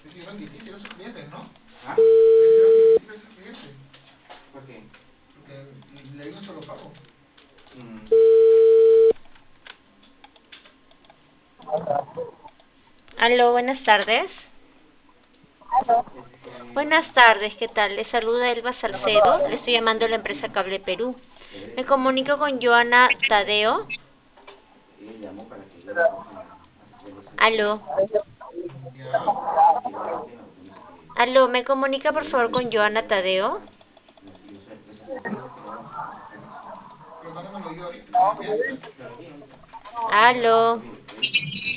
Es que son difíciles esos clientes, ¿no? ¿Ah? Es que son difíciles esos clientes. ¿Por qué? Porque le di un solo pago. Mm, Aló, buenas tardes. Buenas tardes, ¿qué tal? Le saluda Elba Salcedo. Le estoy llamando a la empresa Cable Perú. Me comunico con Joana Tadeo. ella llamó para que yo le coja Aló. Ya. que yo lo atienda porque me dice Aló, ¿me comunica por que ella favor con necesita Joana poder Tadeo? participar. Y o sea, esa sorpresa que le vamos a sacar eso. Pero pásamelo yo ahorita, mientras. Pero bien ahorita. Aló. Mire, ahorita.